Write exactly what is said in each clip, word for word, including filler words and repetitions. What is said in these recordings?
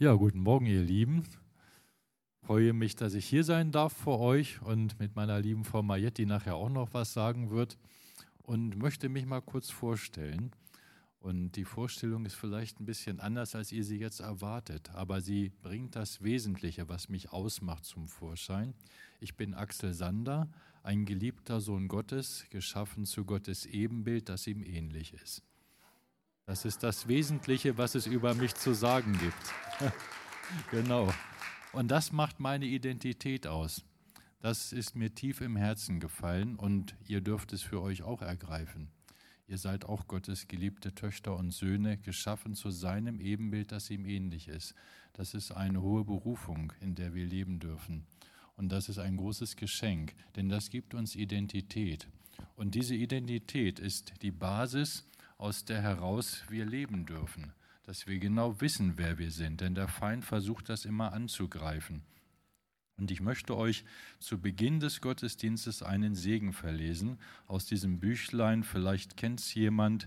Ja, guten Morgen, ihr Lieben. Ich freue mich, dass ich hier sein darf vor euch und mit meiner lieben Frau Mariette, die nachher auch noch was sagen wird, und möchte mich mal kurz vorstellen. Und die Vorstellung ist vielleicht ein bisschen anders, als ihr sie jetzt erwartet, aber sie bringt das Wesentliche, was mich ausmacht, zum Vorschein. Ich bin Axel Sander, ein geliebter Sohn Gottes, geschaffen zu Gottes Ebenbild, das ihm ähnlich ist. Das ist das Wesentliche, was es über mich zu sagen gibt. Genau. Und das macht meine Identität aus. Das ist mir tief im Herzen gefallen und ihr dürft es für euch auch ergreifen. Ihr seid auch Gottes geliebte Töchter und Söhne, geschaffen zu seinem Ebenbild, das ihm ähnlich ist. Das ist eine hohe Berufung, in der wir leben dürfen. Und das ist ein großes Geschenk, denn das gibt uns Identität. Und diese Identität ist die Basis, aus der heraus wir leben dürfen, dass wir genau wissen, wer wir sind, denn der Feind versucht das immer anzugreifen. Und ich möchte euch zu Beginn des Gottesdienstes einen Segen verlesen aus diesem Büchlein, vielleicht kennt es jemand,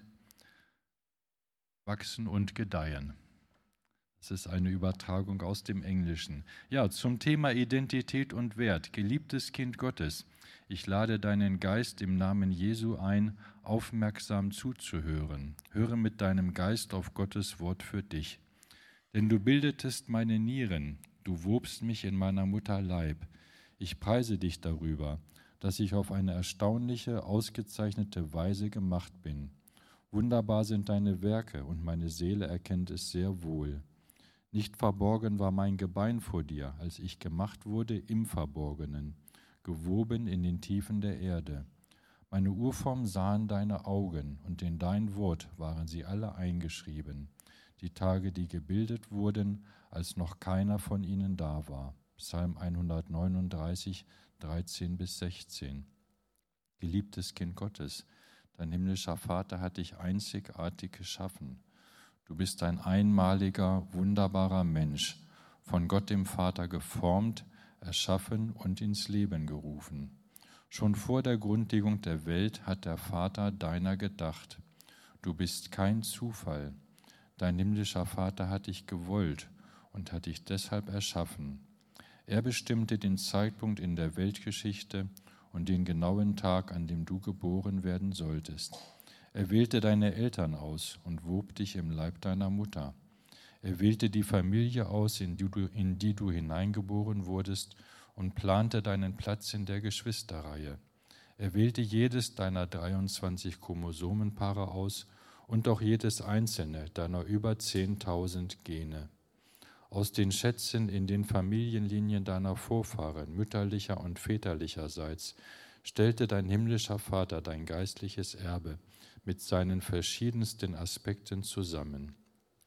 Wachsen und Gedeihen. Das ist eine Übertragung aus dem Englischen. Ja, zum Thema Identität und Wert. Geliebtes Kind Gottes, ich lade deinen Geist im Namen Jesu ein, aufmerksam zuzuhören. Höre mit deinem Geist auf Gottes Wort für dich. Denn du bildetest meine Nieren, du wobst mich in meiner Mutter Leib. Ich preise dich darüber, dass ich auf eine erstaunliche, ausgezeichnete Weise gemacht bin. Wunderbar sind deine Werke, und meine Seele erkennt es sehr wohl. Nicht verborgen war mein Gebein vor dir, als ich gemacht wurde im Verborgenen, gewoben in den Tiefen der Erde. Meine Urform sahen deine Augen, und in dein Wort waren sie alle eingeschrieben. Die Tage, die gebildet wurden, als noch keiner von ihnen da war. Psalm hundertneununddreißig, dreizehn bis sechzehn. Geliebtes Kind Gottes, dein himmlischer Vater hat dich einzigartig geschaffen. Du bist ein einmaliger, wunderbarer Mensch, von Gott dem Vater geformt, erschaffen und ins Leben gerufen. Schon vor der Grundlegung der Welt hat der Vater deiner gedacht. Du bist kein Zufall. Dein himmlischer Vater hat dich gewollt und hat dich deshalb erschaffen. Er bestimmte den Zeitpunkt in der Weltgeschichte und den genauen Tag, an dem du geboren werden solltest. Er wählte deine Eltern aus und wob dich im Leib deiner Mutter. Er wählte die Familie aus, in die du, in die du hineingeboren wurdest, und plante deinen Platz in der Geschwisterreihe. Er wählte jedes deiner dreiundzwanzig Chromosomenpaare aus und auch jedes einzelne deiner über zehntausend Gene. Aus den Schätzen in den Familienlinien deiner Vorfahren, mütterlicher und väterlicherseits, stellte dein himmlischer Vater dein geistliches Erbe mit seinen verschiedensten Aspekten zusammen.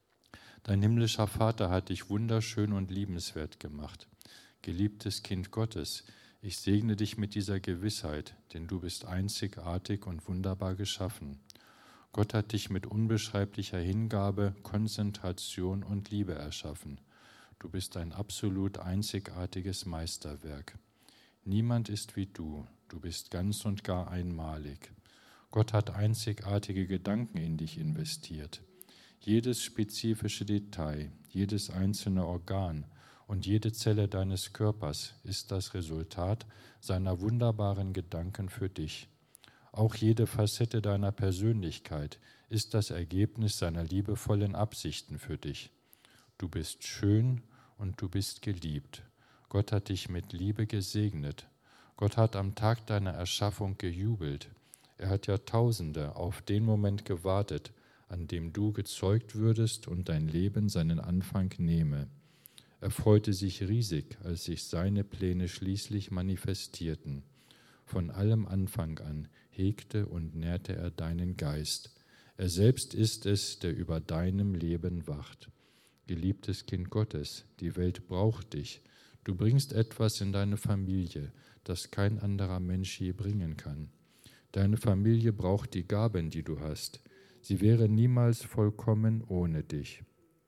Dein himmlischer Vater hat dich wunderschön und liebenswert gemacht. Geliebtes Kind Gottes, ich segne dich mit dieser Gewissheit, denn du bist einzigartig und wunderbar geschaffen. Gott hat dich mit unbeschreiblicher Hingabe, Konzentration und Liebe erschaffen. Du bist ein absolut einzigartiges Meisterwerk. Niemand ist wie du, du bist ganz und gar einmalig. Gott hat einzigartige Gedanken in dich investiert. Jedes spezifische Detail, jedes einzelne Organ und jede Zelle deines Körpers ist das Resultat seiner wunderbaren Gedanken für dich. Auch jede Facette deiner Persönlichkeit ist das Ergebnis seiner liebevollen Absichten für dich. Du bist schön und du bist geliebt. Gott hat dich mit Liebe gesegnet. Gott hat am Tag deiner Erschaffung gejubelt. Er hat Jahrtausende auf den Moment gewartet, an dem du gezeugt würdest und dein Leben seinen Anfang nehme. Er freute sich riesig, als sich seine Pläne schließlich manifestierten. Von allem Anfang an hegte und nährte er deinen Geist. Er selbst ist es, der über deinem Leben wacht. Geliebtes Kind Gottes, die Welt braucht dich. Du bringst etwas in deine Familie, das kein anderer Mensch je bringen kann. Deine Familie braucht die Gaben, die du hast. Sie wäre niemals vollkommen ohne dich.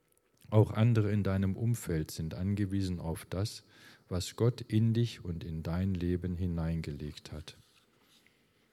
Auch andere in deinem Umfeld sind angewiesen auf das, was Gott in dich und in dein Leben hineingelegt hat.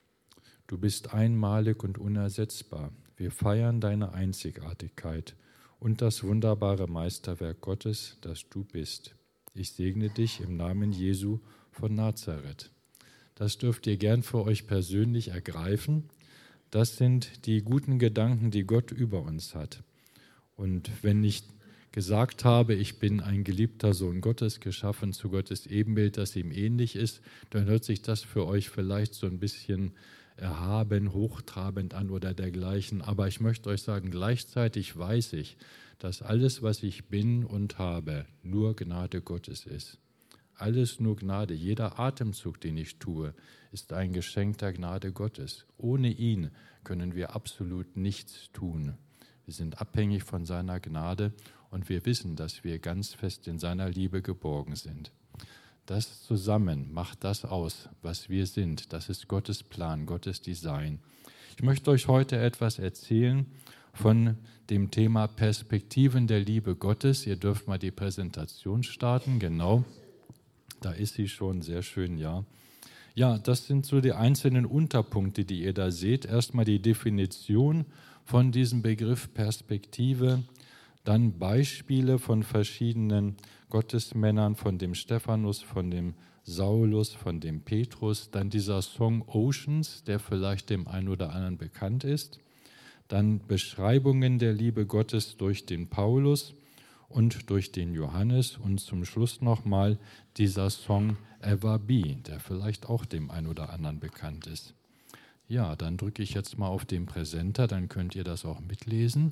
Du bist einmalig und unersetzbar. Wir feiern deine Einzigartigkeit und das wunderbare Meisterwerk Gottes, das du bist. Ich segne dich im Namen Jesu von Nazareth. Das dürft ihr gern für euch persönlich ergreifen. Das sind die guten Gedanken, die Gott über uns hat. Und wenn ich gesagt habe, ich bin ein geliebter Sohn Gottes, geschaffen zu Gottes Ebenbild, das ihm ähnlich ist, dann hört sich das für euch vielleicht so ein bisschen erhaben, hochtrabend an oder dergleichen. Aber ich möchte euch sagen, gleichzeitig weiß ich, dass alles, was ich bin und habe, nur Gnade Gottes ist. Alles nur Gnade. Jeder Atemzug, den ich tue, ist ein Geschenk der Gnade Gottes. Ohne ihn können wir absolut nichts tun. Wir sind abhängig von seiner Gnade und wir wissen, dass wir ganz fest in seiner Liebe geborgen sind. Das zusammen macht das aus, was wir sind. Das ist Gottes Plan, Gottes Design. Ich möchte euch heute etwas erzählen von dem Thema Perspektiven der Liebe Gottes. Ihr dürft mal die Präsentation starten, genau. Da ist sie schon, sehr schön, ja. Ja, das sind so die einzelnen Unterpunkte, die ihr da seht. Erstmal die Definition von diesem Begriff Perspektive, dann Beispiele von verschiedenen Gottesmännern, von dem Stephanus, von dem Saulus, von dem Petrus, dann dieser Song Oceans, der vielleicht dem einen oder anderen bekannt ist, dann Beschreibungen der Liebe Gottes durch den Paulus und durch den Johannes und zum Schluss nochmal dieser Song Ever Be, der vielleicht auch dem einen oder anderen bekannt ist. Ja, dann drücke ich jetzt mal auf den Präsenter, dann könnt ihr das auch mitlesen.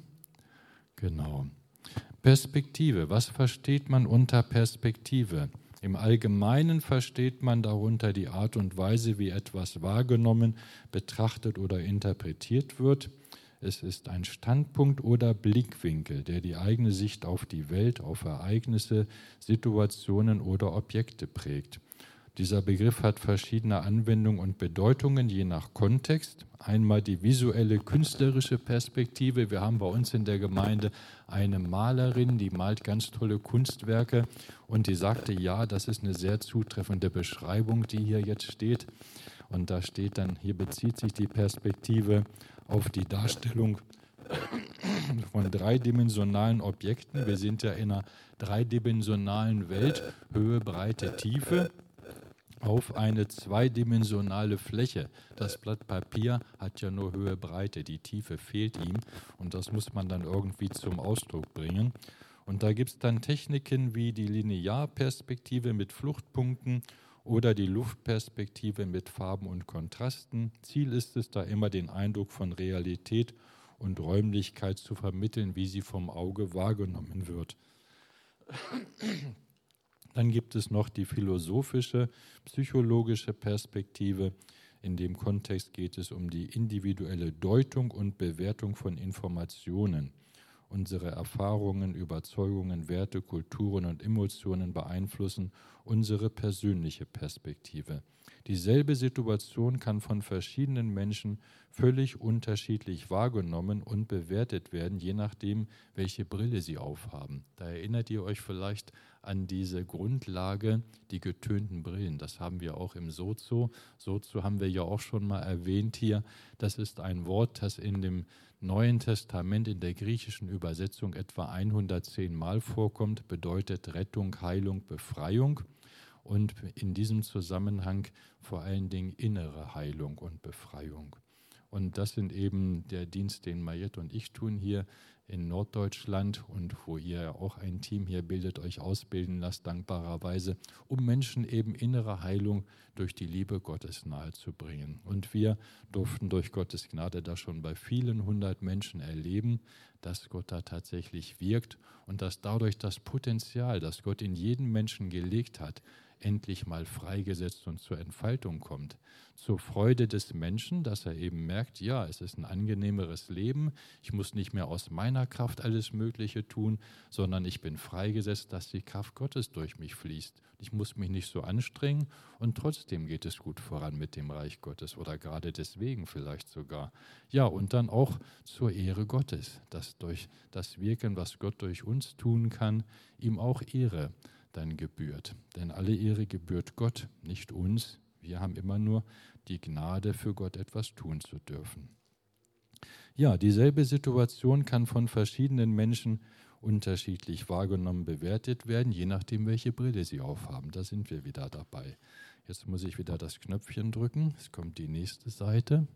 Genau. Perspektive, was versteht man unter Perspektive? Im Allgemeinen versteht man darunter die Art und Weise, wie etwas wahrgenommen, betrachtet oder interpretiert wird. Es ist ein Standpunkt oder Blickwinkel, der die eigene Sicht auf die Welt, auf Ereignisse, Situationen oder Objekte prägt. Dieser Begriff hat verschiedene Anwendungen und Bedeutungen, je nach Kontext. Einmal die visuelle, künstlerische Perspektive. Wir haben bei uns in der Gemeinde eine Malerin, die malt ganz tolle Kunstwerke und die sagte, ja, das ist eine sehr zutreffende Beschreibung, die hier jetzt steht. Und da steht dann, hier bezieht sich die Perspektive auf die Darstellung von dreidimensionalen Objekten. Wir sind ja in einer dreidimensionalen Welt, Höhe, Breite, Tiefe, auf eine zweidimensionale Fläche. Das Blatt Papier hat ja nur Höhe, Breite, die Tiefe fehlt ihm und das muss man dann irgendwie zum Ausdruck bringen. Und da gibt es dann Techniken wie die Linearperspektive mit Fluchtpunkten oder die Luftperspektive mit Farben und Kontrasten. Ziel ist es, da immer den Eindruck von Realität und Räumlichkeit zu vermitteln, wie sie vom Auge wahrgenommen wird. Dann gibt es noch die philosophische, psychologische Perspektive. In dem Kontext geht es um die individuelle Deutung und Bewertung von Informationen. Unsere Erfahrungen, Überzeugungen, Werte, Kulturen und Emotionen beeinflussen unsere persönliche Perspektive. Dieselbe Situation kann von verschiedenen Menschen völlig unterschiedlich wahrgenommen und bewertet werden, je nachdem, welche Brille sie aufhaben. Da erinnert ihr euch vielleicht an diese Grundlage, die getönten Brillen. Das haben wir auch im Sozo. Sozo haben wir ja auch schon mal erwähnt hier. Das ist ein Wort, das in dem Neuen Testament in der griechischen Übersetzung etwa hundertzehn Mal vorkommt, bedeutet Rettung, Heilung, Befreiung und in diesem Zusammenhang vor allen Dingen innere Heilung und Befreiung. Und das sind eben der Dienst, den Mariette und ich tun hier in Norddeutschland und wo ihr auch ein Team hier bildet, euch ausbilden lasst, dankbarerweise, um Menschen eben innere Heilung durch die Liebe Gottes nahezubringen. Und wir durften durch Gottes Gnade das schon bei vielen hundert Menschen erleben, dass Gott da tatsächlich wirkt und dass dadurch das Potenzial, das Gott in jeden Menschen gelegt hat, endlich mal freigesetzt und zur Entfaltung kommt. Zur Freude des Menschen, dass er eben merkt, ja, es ist ein angenehmeres Leben, ich muss nicht mehr aus meiner Kraft alles Mögliche tun, sondern ich bin freigesetzt, dass die Kraft Gottes durch mich fließt. Ich muss mich nicht so anstrengen und trotzdem geht es gut voran mit dem Reich Gottes oder gerade deswegen vielleicht sogar. Ja, und dann auch zur Ehre Gottes, dass durch das Wirken, was Gott durch uns tun kann, ihm auch Ehre dann gebührt. Denn alle Ehre gebührt Gott, nicht uns. Wir haben immer nur die Gnade, für Gott etwas tun zu dürfen. Ja, dieselbe Situation kann von verschiedenen Menschen unterschiedlich wahrgenommen, bewertet werden, je nachdem, welche Brille sie aufhaben. Da sind wir wieder dabei. Jetzt muss ich wieder das Knöpfchen drücken. Es kommt die nächste Seite.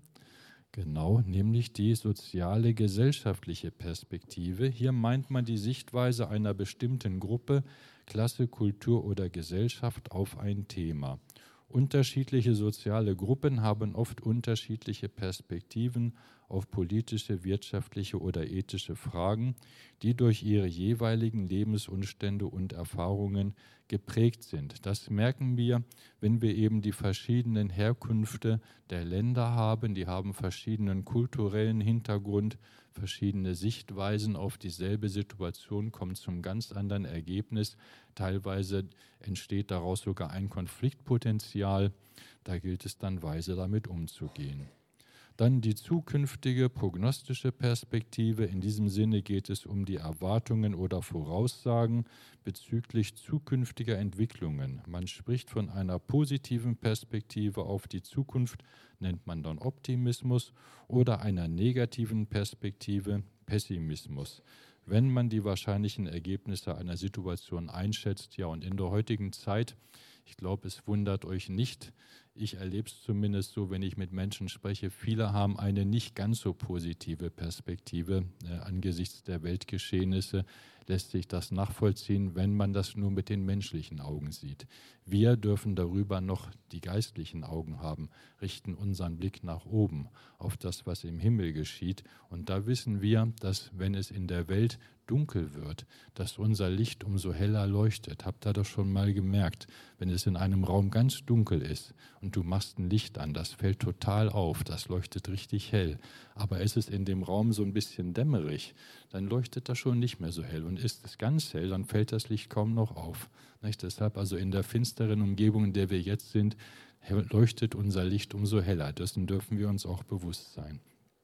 Genau, nämlich die soziale, gesellschaftliche Perspektive. Hier meint man die Sichtweise einer bestimmten Gruppe, Klasse, Kultur oder Gesellschaft auf ein Thema. Unterschiedliche soziale Gruppen haben oft unterschiedliche Perspektiven auf politische, wirtschaftliche oder ethische Fragen, die durch ihre jeweiligen Lebensumstände und Erfahrungen geprägt sind. Das merken wir, wenn wir eben die verschiedenen Herkünfte der Länder haben. Die haben verschiedenen kulturellen Hintergrund, verschiedene Sichtweisen auf dieselbe Situation, kommen zum ganz anderen Ergebnis. Teilweise entsteht daraus sogar ein Konfliktpotenzial. Da gilt es dann weise damit umzugehen. Dann die zukünftige prognostische Perspektive. In diesem Sinne geht es um die Erwartungen oder Voraussagen bezüglich zukünftiger Entwicklungen. Man spricht von einer positiven Perspektive auf die Zukunft, nennt man dann Optimismus, oder einer negativen Perspektive, Pessimismus. Wenn man die wahrscheinlichen Ergebnisse einer Situation einschätzt, ja, und in der heutigen Zeit, ich glaube, es wundert euch nicht, ich erlebe es zumindest so, wenn ich mit Menschen spreche, viele haben eine nicht ganz so positive Perspektive. Äh, angesichts der Weltgeschehnisse lässt sich das nachvollziehen, wenn man das nur mit den menschlichen Augen sieht. Wir dürfen darüber noch die geistlichen Augen haben, richten unseren Blick nach oben auf das, was im Himmel geschieht. Und da wissen wir, dass wenn es in der Welt dunkel wird, dass unser Licht umso heller leuchtet. Habt ihr das schon mal gemerkt? Wenn es in einem Raum ganz dunkel ist und du machst ein Licht an, das fällt total auf, das leuchtet richtig hell. Aber ist es in dem Raum so ein bisschen dämmerig, dann leuchtet das schon nicht mehr so hell. Und ist es ganz hell, dann fällt das Licht kaum noch auf. Nicht? Deshalb also in der finsteren Umgebung, in der wir jetzt sind, leuchtet unser Licht umso heller. Dessen dürfen wir uns auch bewusst sein.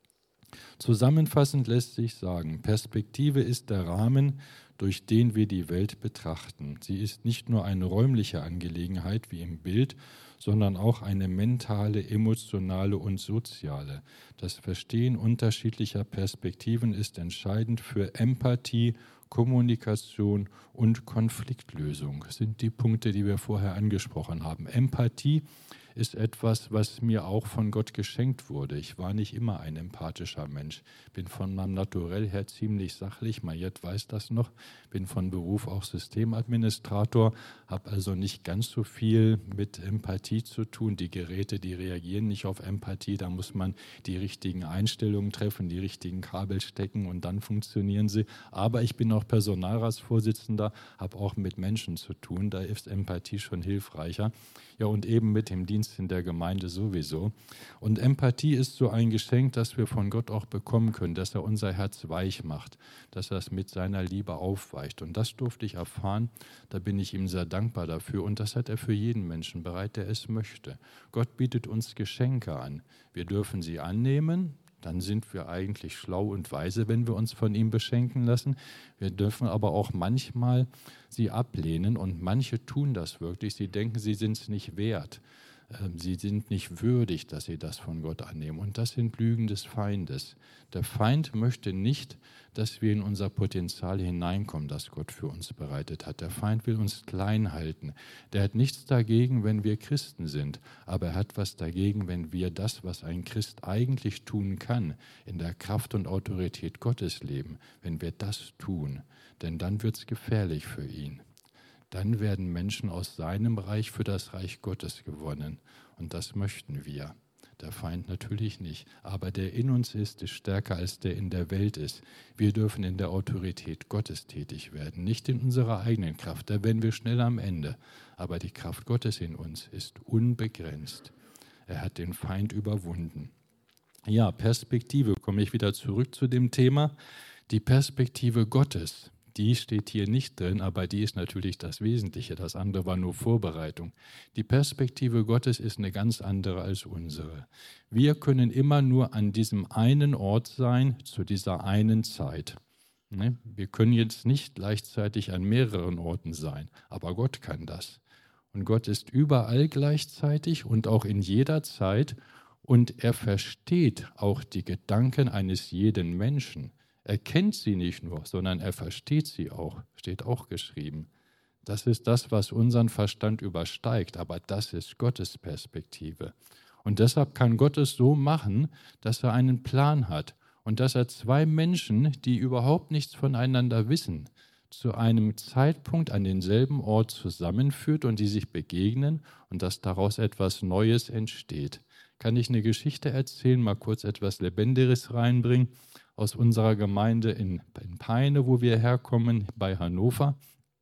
Zusammenfassend lässt sich sagen, Perspektive ist der Rahmen, durch den wir die Welt betrachten. Sie ist nicht nur eine räumliche Angelegenheit wie im Bild, sondern auch eine mentale, emotionale und soziale. Das Verstehen unterschiedlicher Perspektiven ist entscheidend für Empathie, Kommunikation und Konfliktlösung. Das sind die Punkte, die wir vorher angesprochen haben. Empathie ist etwas, was mir auch von Gott geschenkt wurde. Ich war nicht immer ein empathischer Mensch. Bin von meinem Naturell her ziemlich sachlich. Mariette weiß das noch. Bin von Beruf auch Systemadministrator, habe also nicht ganz so viel mit Empathie zu tun. Die Geräte, die reagieren nicht auf Empathie. Da muss man die richtigen Einstellungen treffen, die richtigen Kabel stecken und dann funktionieren sie. Aber ich bin auch Personalratsvorsitzender, habe auch mit Menschen zu tun. Da ist Empathie schon hilfreicher. Ja, und eben mit dem Dienst in der Gemeinde sowieso. Und Empathie ist so ein Geschenk, das wir von Gott auch bekommen können, dass er unser Herz weich macht, dass er es mit seiner Liebe aufweicht. Und das durfte ich erfahren, da bin ich ihm sehr dankbar dafür. Und das hat er für jeden Menschen bereit, der es möchte. Gott bietet uns Geschenke an. Wir dürfen sie annehmen. Dann sind wir eigentlich schlau und weise, wenn wir uns von ihm beschenken lassen. Wir dürfen aber auch manchmal sie ablehnen und manche tun das wirklich. Sie denken, sie sind es nicht wert. Sie sind nicht würdig, dass sie das von Gott annehmen. Und das sind Lügen des Feindes. Der Feind möchte nicht, dass wir in unser Potenzial hineinkommen, das Gott für uns bereitet hat. Der Feind will uns klein halten. Der hat nichts dagegen, wenn wir Christen sind. Aber er hat was dagegen, wenn wir das, was ein Christ eigentlich tun kann, in der Kraft und Autorität Gottes leben. Wenn wir das tun, denn dann wird es gefährlich für ihn. Dann werden Menschen aus seinem Reich für das Reich Gottes gewonnen. Und das möchten wir. Der Feind natürlich nicht. Aber der in uns ist, ist stärker als der in der Welt ist. Wir dürfen in der Autorität Gottes tätig werden, nicht in unserer eigenen Kraft. Da werden wir schnell am Ende. Aber die Kraft Gottes in uns ist unbegrenzt. Er hat den Feind überwunden. Ja, Perspektive, komme ich wieder zurück zu dem Thema. Die Perspektive Gottes. Die steht hier nicht drin, aber die ist natürlich das Wesentliche. Das andere war nur Vorbereitung. Die Perspektive Gottes ist eine ganz andere als unsere. Wir können immer nur an diesem einen Ort sein, zu dieser einen Zeit. Wir können jetzt nicht gleichzeitig an mehreren Orten sein, aber Gott kann das. Und Gott ist überall gleichzeitig und auch in jeder Zeit und er versteht auch die Gedanken eines jeden Menschen. Er kennt sie nicht nur, sondern er versteht sie auch, steht auch geschrieben. Das ist das, was unseren Verstand übersteigt, aber das ist Gottes Perspektive. Und deshalb kann Gott es so machen, dass er einen Plan hat und dass er zwei Menschen, die überhaupt nichts voneinander wissen, zu einem Zeitpunkt an denselben Ort zusammenführt und die sich begegnen und dass daraus etwas Neues entsteht. Kann ich eine Geschichte erzählen, mal kurz etwas Lebendiges reinbringen aus unserer Gemeinde in, in Peine, wo wir herkommen, bei Hannover.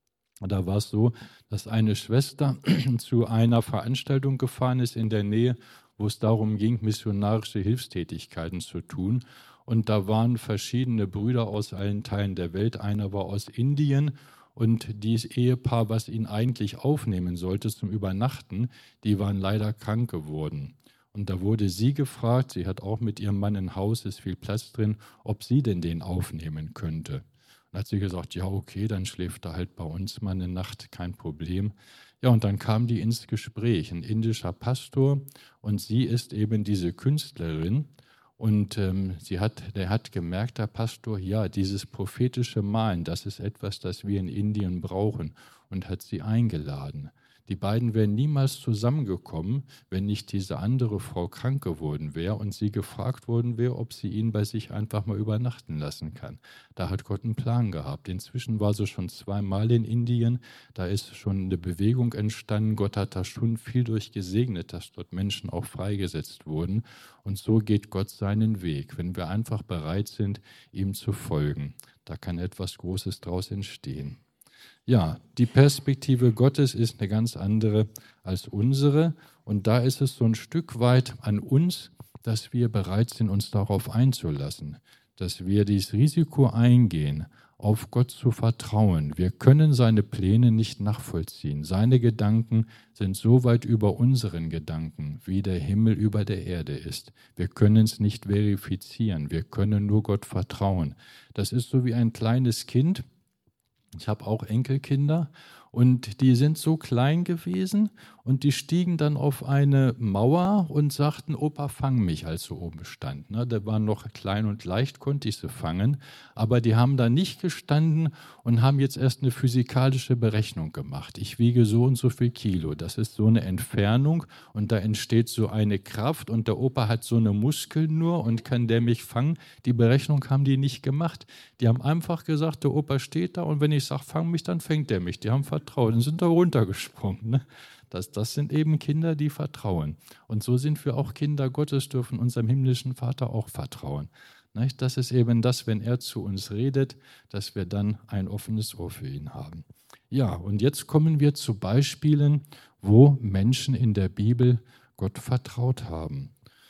Da war es so, dass eine Schwester zu einer Veranstaltung gefahren ist in der Nähe, wo es darum ging, missionarische Hilfstätigkeiten zu tun. Und da waren verschiedene Brüder aus allen Teilen der Welt. Einer war aus Indien und dieses Ehepaar, was ihn eigentlich aufnehmen sollte zum Übernachten, die waren leider krank geworden. Und da wurde sie gefragt, sie hat auch mit ihrem Mann ein Haus, ist viel Platz drin, ob sie denn den aufnehmen könnte. Dann hat sie gesagt, ja okay, dann schläft er halt bei uns mal eine Nacht, kein Problem. Ja, und dann kam die ins Gespräch, ein indischer Pastor und sie ist eben diese Künstlerin. Und ähm, sie hat, der hat gemerkt, der Pastor, ja, dieses prophetische Malen, das ist etwas, das wir in Indien brauchen und hat sie eingeladen. Die beiden wären niemals zusammengekommen, wenn nicht diese andere Frau krank geworden wäre und sie gefragt worden wäre, ob sie ihn bei sich einfach mal übernachten lassen kann. Da hat Gott einen Plan gehabt. Inzwischen war sie schon zweimal in Indien, da ist schon eine Bewegung entstanden. Gott hat da schon viel durchgesegnet, dass dort Menschen auch freigesetzt wurden. Und so geht Gott seinen Weg, wenn wir einfach bereit sind, ihm zu folgen. Da kann etwas Großes draus entstehen. Ja, die Perspektive Gottes ist eine ganz andere als unsere und da ist es so ein Stück weit an uns, dass wir bereit sind, uns darauf einzulassen, dass wir dieses Risiko eingehen, auf Gott zu vertrauen. Wir können seine Pläne nicht nachvollziehen. Seine Gedanken sind so weit über unseren Gedanken, wie der Himmel über der Erde ist. Wir können es nicht verifizieren, wir können nur Gott vertrauen. Das ist so wie ein kleines Kind. Ich habe auch Enkelkinder und die sind so klein gewesen und die stiegen dann auf eine Mauer und sagten, Opa, fang mich, als sie oben stand. Ne, der war noch klein und leicht, konnte ich sie fangen, aber die haben da nicht gestanden und haben jetzt erst eine physikalische Berechnung gemacht. Ich wiege so und so viel Kilo, das ist so eine Entfernung und da entsteht so eine Kraft und der Opa hat so eine Muskel nur und kann der mich fangen. Die Berechnung haben die nicht gemacht. Die haben einfach gesagt, der Opa steht da und wenn ich sage, fang mich, dann fängt der mich. Die haben vertraut und sind da runtergesprungen. Ne? Das, das sind eben Kinder, die vertrauen. Und so sind wir auch Kinder Gottes, dürfen unserem himmlischen Vater auch vertrauen. Nicht? Das ist eben das, wenn er zu uns redet, dass wir dann ein offenes Ohr für ihn haben. Ja, und jetzt kommen wir zu Beispielen, wo Menschen in der Bibel Gott vertraut haben.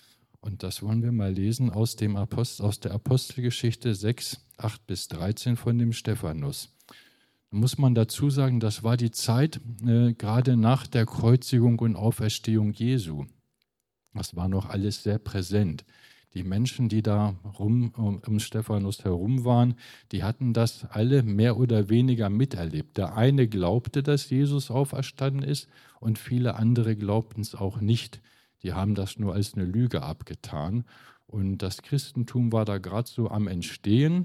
Und das wollen wir mal lesen aus, dem Apostel, aus der Apostelgeschichte sechs, acht bis dreizehn von dem Stephanus. Da muss man dazu sagen, das war die Zeit äh, gerade nach der Kreuzigung und Auferstehung Jesu. Das war noch alles sehr präsent. Die Menschen, die da rum, um, um Stephanus herum waren, die hatten das alle mehr oder weniger miterlebt. Der eine glaubte, dass Jesus auferstanden ist und viele andere glaubten es auch nicht. Die haben das nur als eine Lüge abgetan. Und das Christentum war da gerade so am Entstehen.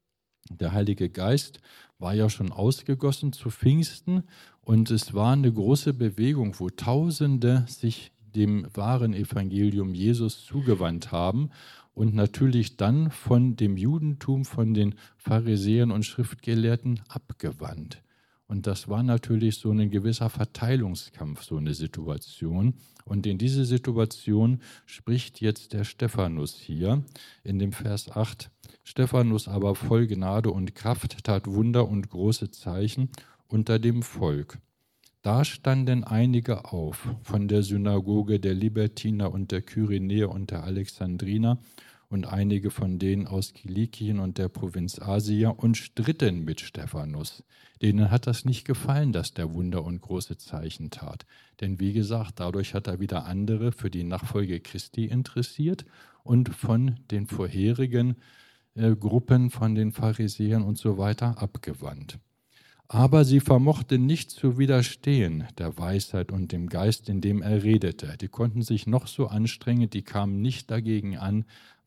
Der Heilige Geist war ja schon ausgegossen zu Pfingsten und es war eine große Bewegung, wo Tausende sich dem wahren Evangelium Jesus zugewandt haben und natürlich dann von dem Judentum, von den Pharisäern und Schriftgelehrten abgewandt. Und das war natürlich so ein gewisser Verteilungskampf, so eine Situation. Und in diese Situation spricht jetzt der Stephanus hier in dem Vers acht. Stephanus aber voll Gnade und Kraft tat Wunder und große Zeichen unter dem Volk. Da standen einige auf von der Synagoge der Libertiner und der Kyrenäer und der Alexandriner und einige von denen aus Kilikien und der Provinz Asia und stritten mit Stephanus. Denen hat das nicht gefallen, dass der Wunder und große Zeichen tat. Denn wie gesagt, dadurch hat er wieder andere für die Nachfolge Christi interessiert und von den vorherigen äh, Gruppen, von den Pharisäern und so weiter abgewandt. Aber sie vermochten nicht zu widerstehen der Weisheit und dem Geist, in dem er redete. Die konnten sich noch so anstrengen, die kamen nicht dagegen an,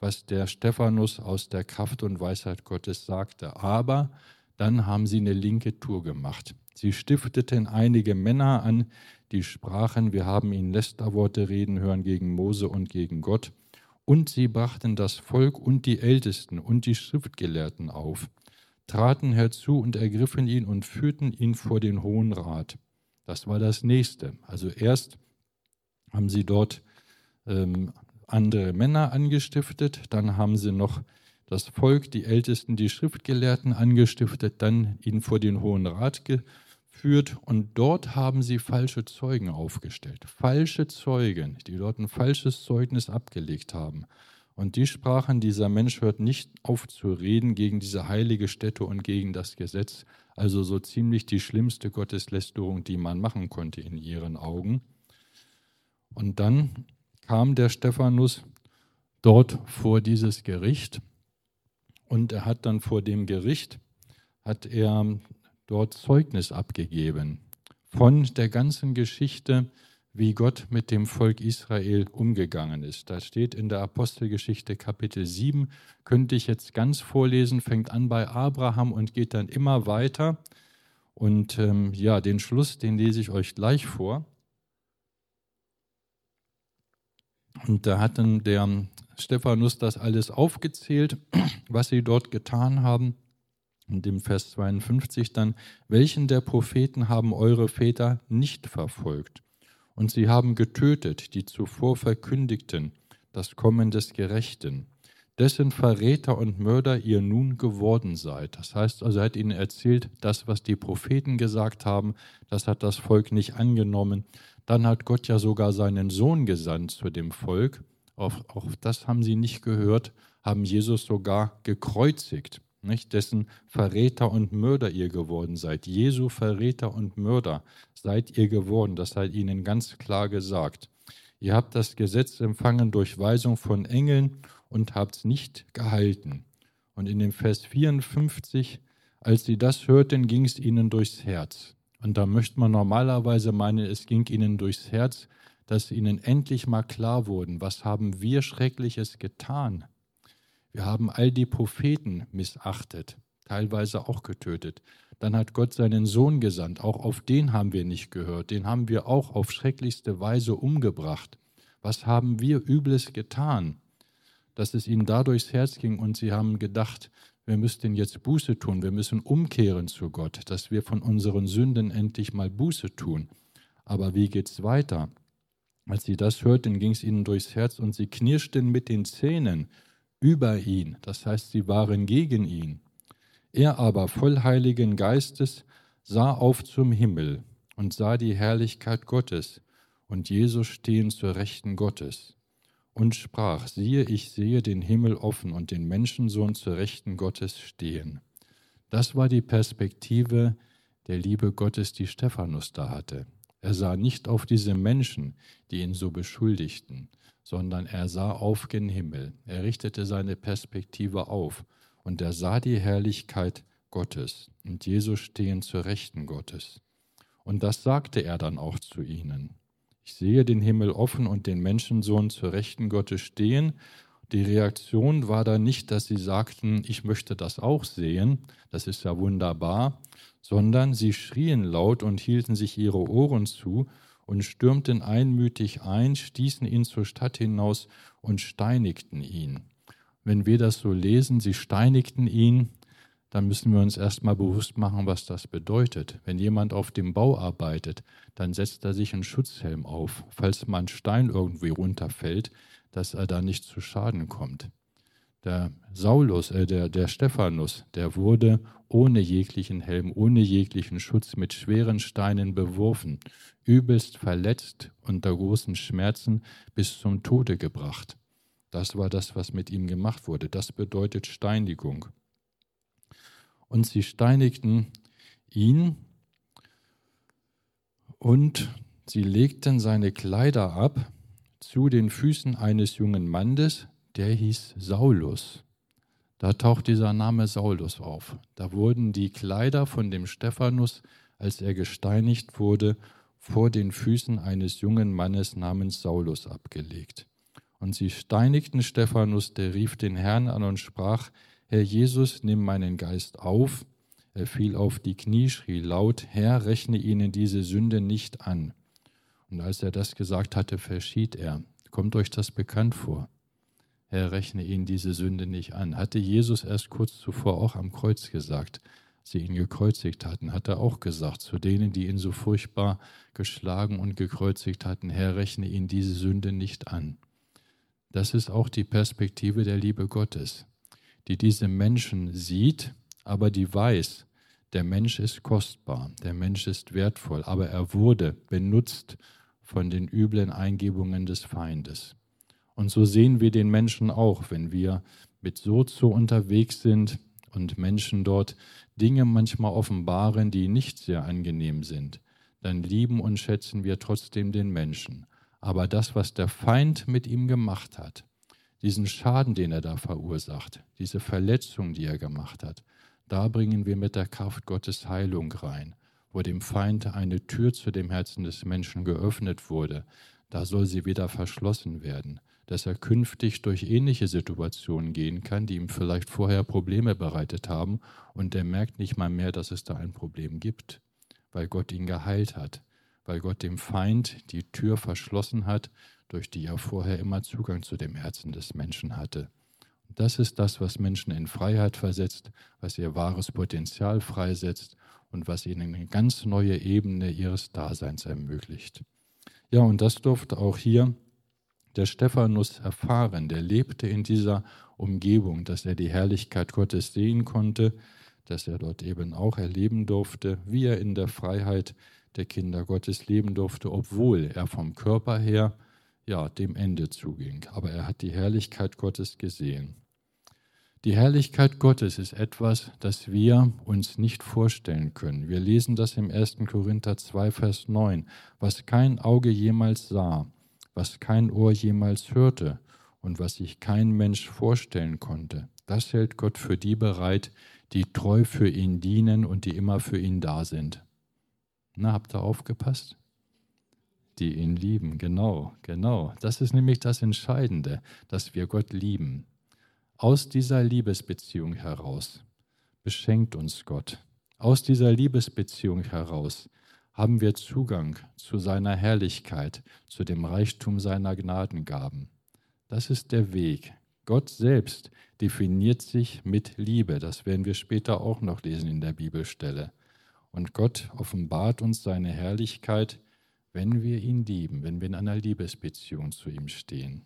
was der Stephanus aus der Kraft und Weisheit Gottes sagte. Aber dann haben sie eine linke Tour gemacht. Sie stifteten einige Männer an, die sprachen, wir haben ihnen Lästerworte reden hören gegen Mose und gegen Gott. Und sie brachten das Volk und die Ältesten und die Schriftgelehrten auf, traten herzu und ergriffen ihn und führten ihn vor den Hohen Rat. Das war das Nächste. Also erst haben sie dort ähm, andere Männer angestiftet, dann haben sie noch das Volk, die Ältesten, die Schriftgelehrten angestiftet, dann ihn vor den Hohen Rat geführt und dort haben sie falsche Zeugen aufgestellt. Falsche Zeugen, die dort ein falsches Zeugnis abgelegt haben. Und die sprachen, dieser Mensch hört nicht auf zu reden gegen diese heilige Stätte und gegen das Gesetz. Also so ziemlich die schlimmste Gotteslästerung, die man machen konnte in ihren Augen. Und dann kam der Stephanus dort vor dieses Gericht und er hat dann vor dem Gericht, hat er dort Zeugnis abgegeben von der ganzen Geschichte, wie Gott mit dem Volk Israel umgegangen ist. Das steht in der Apostelgeschichte Kapitel sieben, könnte ich jetzt ganz vorlesen, fängt an bei Abraham und geht dann immer weiter. Und ähm, ja, den Schluss, den lese ich euch gleich vor. Und da hat dann der Stephanus das alles aufgezählt, was sie dort getan haben. Und im Vers zweiundfünfzig dann, welchen der Propheten haben eure Väter nicht verfolgt? Und sie haben getötet, die zuvor verkündigten, das Kommen des Gerechten, dessen Verräter und Mörder ihr nun geworden seid. Das heißt also, er hat ihnen erzählt, das, was die Propheten gesagt haben, das hat das Volk nicht angenommen. Dann hat Gott ja sogar seinen Sohn gesandt zu dem Volk. Auch, auch das haben sie nicht gehört, haben Jesus sogar gekreuzigt, nicht? Dessen Verräter und Mörder ihr geworden seid. Jesu Verräter und Mörder seid ihr geworden, das sei ihnen ganz klar gesagt. Ihr habt das Gesetz empfangen durch Weisung von Engeln und habt es nicht gehalten. Und in dem Vers vierundfünfzig, als sie das hörten, ging es ihnen durchs Herz. Und da möchte man normalerweise meinen, es ging ihnen durchs Herz, dass ihnen endlich mal klar wurden, was haben wir Schreckliches getan? Wir haben all die Propheten missachtet, teilweise auch getötet. Dann hat Gott seinen Sohn gesandt, auch auf den haben wir nicht gehört, den haben wir auch auf schrecklichste Weise umgebracht. Was haben wir Übles getan, dass es ihnen da durchs Herz ging und sie haben gedacht, wir müssten jetzt Buße tun, wir müssen umkehren zu Gott, dass wir von unseren Sünden endlich mal Buße tun. Aber wie geht's weiter? Als sie das hörten, ging es ihnen durchs Herz und sie knirschten mit den Zähnen über ihn, das heißt, sie waren gegen ihn. Er aber, voll Heiligen Geistes, sah auf zum Himmel und sah die Herrlichkeit Gottes und Jesus stehen zur Rechten Gottes und sprach, siehe, ich sehe den Himmel offen und den Menschensohn zur Rechten Gottes stehen. Das war die Perspektive der Liebe Gottes, die Stephanus da hatte. Er sah nicht auf diese Menschen, die ihn so beschuldigten, sondern er sah auf gen Himmel. Er richtete seine Perspektive auf und er sah die Herrlichkeit Gottes und Jesus stehen zur Rechten Gottes. Und das sagte er dann auch zu ihnen. Ich sehe den Himmel offen und den Menschensohn zur Rechten Gottes stehen. Die Reaktion war da nicht, dass sie sagten, ich möchte das auch sehen, das ist ja wunderbar, sondern sie schrien laut und hielten sich ihre Ohren zu und stürmten einmütig ein, stießen ihn zur Stadt hinaus und steinigten ihn. Wenn wir das so lesen, sie steinigten ihn, dann müssen wir uns erstmal bewusst machen, was das bedeutet. Wenn jemand auf dem Bau arbeitet, dann setzt er sich einen Schutzhelm auf, falls mal ein Stein irgendwie runterfällt, dass er da nicht zu Schaden kommt. Der Saulus, äh, der, der Stephanus, der wurde ohne jeglichen Helm, ohne jeglichen Schutz mit schweren Steinen beworfen, übelst verletzt, unter großen Schmerzen bis zum Tode gebracht. Das war das, was mit ihm gemacht wurde. Das bedeutet Steinigung. Und sie steinigten ihn und sie legten seine Kleider ab zu den Füßen eines jungen Mannes, der hieß Saulus. Da taucht dieser Name Saulus auf. Da wurden die Kleider von dem Stephanus, als er gesteinigt wurde, vor den Füßen eines jungen Mannes namens Saulus abgelegt. Und sie steinigten Stephanus, der rief den Herrn an und sprach: Herr Jesus, nimm meinen Geist auf. Er fiel auf die Knie, schrie laut: Herr, rechne ihnen diese Sünde nicht an. Und als er das gesagt hatte, verschied er. Kommt euch das bekannt vor? Herr, rechne ihnen diese Sünde nicht an. Hatte Jesus erst kurz zuvor auch am Kreuz gesagt. Sie ihn gekreuzigt hatten, hat er auch gesagt zu denen, die ihn so furchtbar geschlagen und gekreuzigt hatten: Herr, rechne ihnen diese Sünde nicht an. Das ist auch die Perspektive der Liebe Gottes, die diese Menschen sieht, aber die weiß, der Mensch ist kostbar, der Mensch ist wertvoll, aber er wurde benutzt von den üblen Eingebungen des Feindes. Und so sehen wir den Menschen auch, wenn wir mit Sozo unterwegs sind und Menschen dort Dinge manchmal offenbaren, die nicht sehr angenehm sind, dann lieben und schätzen wir trotzdem den Menschen. Aber das, was der Feind mit ihm gemacht hat, diesen Schaden, den er da verursacht, diese Verletzung, die er gemacht hat, da bringen wir mit der Kraft Gottes Heilung rein, wo dem Feind eine Tür zu dem Herzen des Menschen geöffnet wurde. Da soll sie wieder verschlossen werden, dass er künftig durch ähnliche Situationen gehen kann, die ihm vielleicht vorher Probleme bereitet haben, und er merkt nicht mal mehr, dass es da ein Problem gibt, weil Gott ihn geheilt hat, weil Gott dem Feind die Tür verschlossen hat, durch die er vorher immer Zugang zu dem Herzen des Menschen hatte. Und das ist das, was Menschen in Freiheit versetzt, was ihr wahres Potenzial freisetzt und was ihnen eine ganz neue Ebene ihres Daseins ermöglicht. Ja, und das durfte auch hier der Stephanus erfahren. Der lebte in dieser Umgebung, dass er die Herrlichkeit Gottes sehen konnte, dass er dort eben auch erleben durfte, wie er in der Freiheit der Kinder Gottes leben durfte, obwohl er vom Körper her ja dem Ende zuging. Aber er hat die Herrlichkeit Gottes gesehen. Die Herrlichkeit Gottes ist etwas, das wir uns nicht vorstellen können. Wir lesen das im ersten Korinther zwei, Vers neun. Was kein Auge jemals sah, was kein Ohr jemals hörte und was sich kein Mensch vorstellen konnte, das hält Gott für die bereit, die treu für ihn dienen und die immer für ihn da sind. Na, habt ihr aufgepasst? Die ihn lieben, genau, genau. Das ist nämlich das Entscheidende, dass wir Gott lieben. Aus dieser Liebesbeziehung heraus beschenkt uns Gott. Aus dieser Liebesbeziehung heraus haben wir Zugang zu seiner Herrlichkeit, zu dem Reichtum seiner Gnadengaben. Das ist der Weg. Gott selbst definiert sich mit Liebe. Das werden wir später auch noch lesen in der Bibelstelle. Und Gott offenbart uns seine Herrlichkeit, wenn wir ihn lieben, wenn wir in einer Liebesbeziehung zu ihm stehen.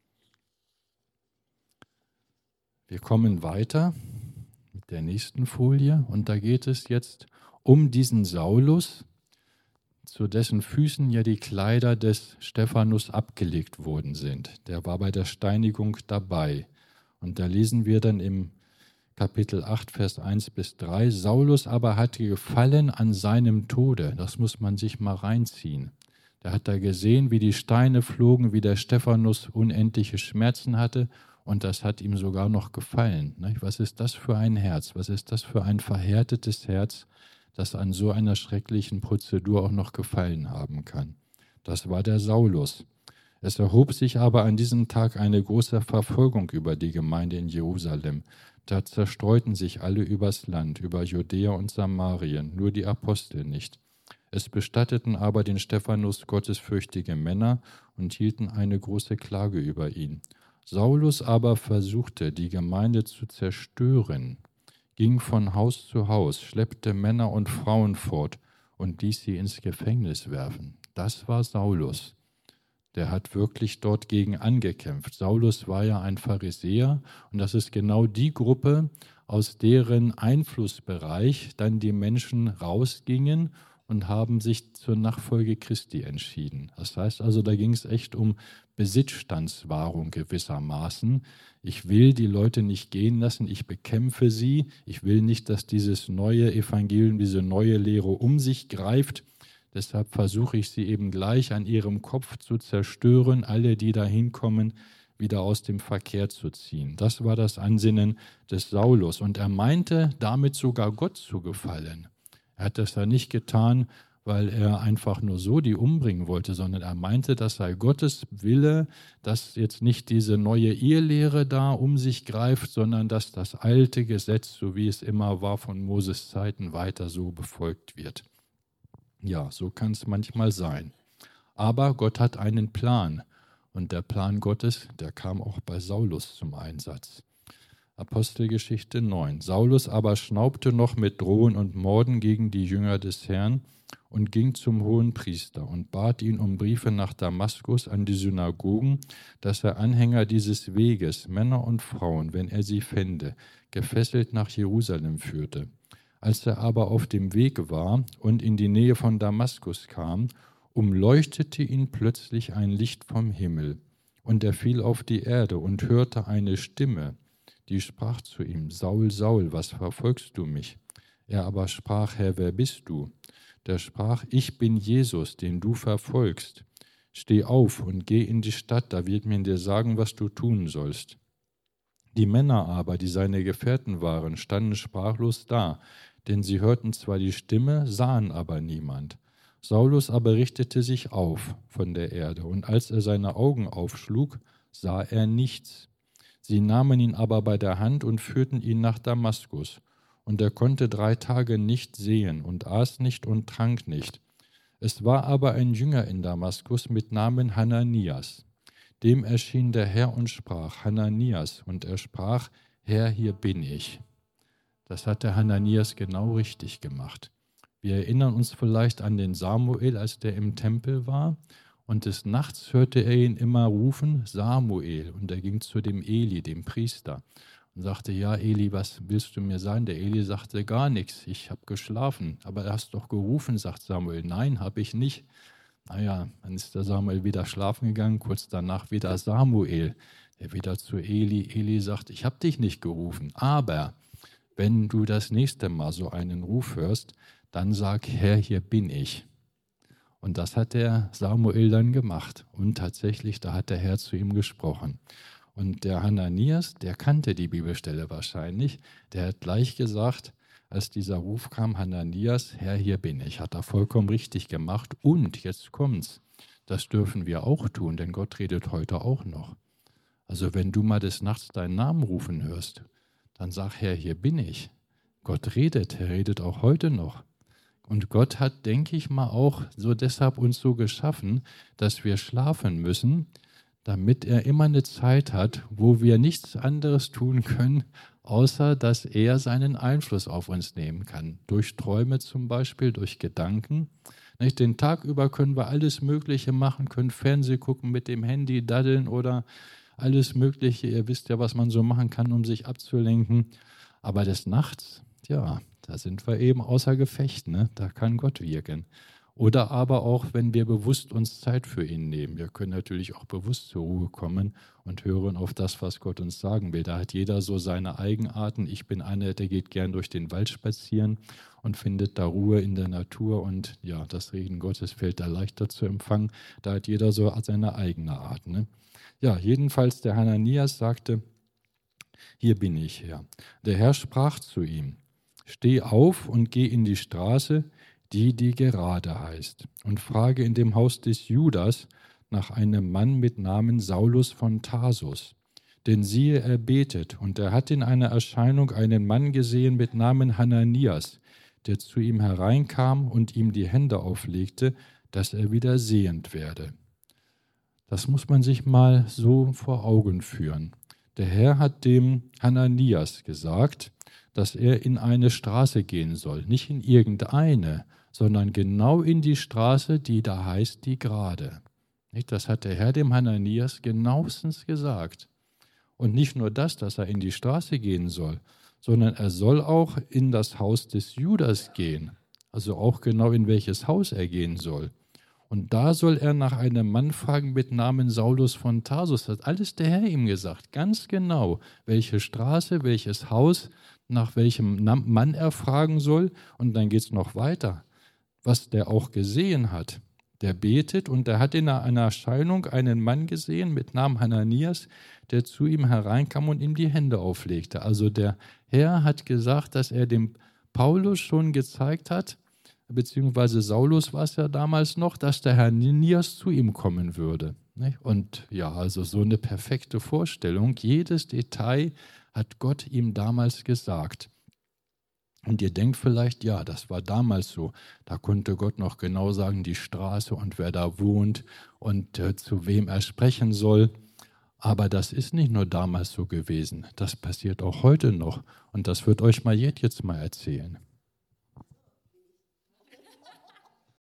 Wir kommen weiter mit der nächsten Folie und da geht es jetzt um diesen Saulus, zu dessen Füßen ja die Kleider des Stephanus abgelegt worden sind. Der war bei der Steinigung dabei. Und da lesen wir dann im Kapitel acht, Vers eins bis drei, Saulus aber hatte Gefallen an seinem Tode. Das muss man sich mal reinziehen. Der hat da gesehen, wie die Steine flogen, wie der Stephanus unendliche Schmerzen hatte, und das hat ihm sogar noch gefallen. Was ist das für ein Herz? Was ist das für ein verhärtetes Herz, das an so einer schrecklichen Prozedur auch noch gefallen haben kann? Das war der Saulus. Es erhob sich aber an diesem Tag eine große Verfolgung über die Gemeinde in Jerusalem. Da zerstreuten sich alle übers Land, über Judäa und Samarien, nur die Apostel nicht. Es bestatteten aber den Stephanus gottesfürchtige Männer und hielten eine große Klage über ihn. Saulus aber versuchte, die Gemeinde zu zerstören, ging von Haus zu Haus, schleppte Männer und Frauen fort und ließ sie ins Gefängnis werfen. Das war Saulus. Der hat wirklich dort gegen angekämpft. Saulus war ja ein Pharisäer und das ist genau die Gruppe, aus deren Einflussbereich dann die Menschen rausgingen und haben sich zur Nachfolge Christi entschieden. Das heißt also, da ging es echt um Besitzstandswahrung gewissermaßen. Ich will die Leute nicht gehen lassen, ich bekämpfe sie. Ich will nicht, dass dieses neue Evangelium, diese neue Lehre um sich greift. Deshalb versuche ich sie eben gleich an ihrem Kopf zu zerstören, alle, die da hinkommen, wieder aus dem Verkehr zu ziehen. Das war das Ansinnen des Saulus. Und er meinte, damit sogar Gott zu gefallen. Er hat das ja nicht getan, weil er einfach nur so die umbringen wollte, sondern er meinte, das sei Gottes Wille, dass jetzt nicht diese neue Ehelehre da um sich greift, sondern dass das alte Gesetz, so wie es immer war von Moses Zeiten, weiter so befolgt wird. Ja, so kann es manchmal sein. Aber Gott hat einen Plan und der Plan Gottes, der kam auch bei Saulus zum Einsatz. Apostelgeschichte neun. Saulus aber schnaubte noch mit Drohen und Morden gegen die Jünger des Herrn und ging zum Hohenpriester und bat ihn um Briefe nach Damaskus an die Synagogen, dass er Anhänger dieses Weges, Männer und Frauen, wenn er sie fände, gefesselt nach Jerusalem führte. Als er aber auf dem Weg war und in die Nähe von Damaskus kam, umleuchtete ihn plötzlich ein Licht vom Himmel, und er fiel auf die Erde und hörte eine Stimme, die sprach zu ihm: Saul, Saul, was verfolgst du mich? Er aber sprach: Herr, wer bist du? Der sprach: Ich bin Jesus, den du verfolgst. Steh auf und geh in die Stadt, da wird man dir sagen, was du tun sollst. Die Männer aber, die seine Gefährten waren, standen sprachlos da, denn sie hörten zwar die Stimme, sahen aber niemand. Saulus aber richtete sich auf von der Erde, und als er seine Augen aufschlug, sah er nichts. Sie nahmen ihn aber bei der Hand und führten ihn nach Damaskus. Und er konnte drei Tage nicht sehen und aß nicht und trank nicht. Es war aber ein Jünger in Damaskus mit Namen Hananias. Dem erschien der Herr und sprach: Hananias. Und er sprach: Herr, hier bin ich. Das hat der Hananias genau richtig gemacht. Wir erinnern uns vielleicht an den Samuel, als der im Tempel war. Und des Nachts hörte er ihn immer rufen: Samuel. Und er ging zu dem Eli, dem Priester, und sagte: Ja, Eli, was willst du mir sagen? Der Eli sagte: Gar nichts, ich habe geschlafen. Aber du hast doch gerufen, sagt Samuel. Nein, habe ich nicht. Naja, dann ist der Samuel wieder schlafen gegangen, kurz danach wieder Samuel, der wieder zu Eli. Eli sagt: Ich habe dich nicht gerufen, aber wenn du das nächste Mal so einen Ruf hörst, dann sag: Herr, hier bin ich. Und das hat der Samuel dann gemacht. Und tatsächlich, da hat der Herr zu ihm gesprochen. Und der Hananias, der kannte die Bibelstelle wahrscheinlich, der hat gleich gesagt, als dieser Ruf kam: Hananias, Herr, hier bin ich. Hat er vollkommen richtig gemacht. Und jetzt kommt's, das dürfen wir auch tun, denn Gott redet heute auch noch. Also wenn du mal des Nachts deinen Namen rufen hörst, dann sag: Herr, hier bin ich. Gott redet, er redet auch heute noch. Und Gott hat, denke ich mal, auch so deshalb uns so geschaffen, dass wir schlafen müssen, damit er immer eine Zeit hat, wo wir nichts anderes tun können, außer dass er seinen Einfluss auf uns nehmen kann. Durch Träume zum Beispiel, durch Gedanken. Nicht? Den Tag über können wir alles Mögliche machen, können Fernsehen gucken, mit dem Handy daddeln oder alles Mögliche. Ihr wisst ja, was man so machen kann, um sich abzulenken. Aber des Nachts, ja, da sind wir eben außer Gefecht, ne? Da kann Gott wirken. Oder aber auch, wenn wir bewusst uns Zeit für ihn nehmen. Wir können natürlich auch bewusst zur Ruhe kommen und hören auf das, was Gott uns sagen will. Da hat jeder so seine Eigenarten. Ich bin einer, der geht gern durch den Wald spazieren und findet da Ruhe in der Natur. Und ja, das Reden Gottes fällt da leichter zu empfangen. Da hat jeder so seine eigene Art, ne? Ja, jedenfalls der Hananias sagte: Hier bin ich, Herr. Der Herr sprach zu ihm: Steh auf und geh in die Straße, die die Gerade heißt, und frage in dem Haus des Judas nach einem Mann mit Namen Saulus von Tarsus. Denn siehe, er betet, und er hat in einer Erscheinung einen Mann gesehen mit Namen Hananias, der zu ihm hereinkam und ihm die Hände auflegte, dass er wieder sehend werde. Das muss man sich mal so vor Augen führen. Der Herr hat dem Hananias gesagt, dass er in eine Straße gehen soll, nicht in irgendeine, sondern genau in die Straße, die da heißt die Gerade. Das hat der Herr dem Hananias genauestens gesagt. Und nicht nur das, dass er in die Straße gehen soll, sondern er soll auch in das Haus des Judas gehen, also auch genau in welches Haus er gehen soll. Und da soll er nach einem Mann fragen mit Namen Saulus von Tarsus. Das hat alles der Herr ihm gesagt, ganz genau, welche Straße, welches Haus, nach welchem Mann er fragen soll. Und dann geht es noch weiter, was der auch gesehen hat. Der betet und er hat in einer Erscheinung einen Mann gesehen mit Namen Hananias, der zu ihm hereinkam und ihm die Hände auflegte. Also der Herr hat gesagt, dass er dem Paulus schon gezeigt hat, beziehungsweise Saulus war es ja damals noch, dass der Herr Ananias zu ihm kommen würde. Und ja, also so eine perfekte Vorstellung. Jedes Detail hat Gott ihm damals gesagt. Und ihr denkt vielleicht, ja, das war damals so. Da konnte Gott noch genau sagen, die Straße und wer da wohnt und äh, zu wem er sprechen soll. Aber das ist nicht nur damals so gewesen. Das passiert auch heute noch. Und das wird euch Mariette jetzt mal erzählen.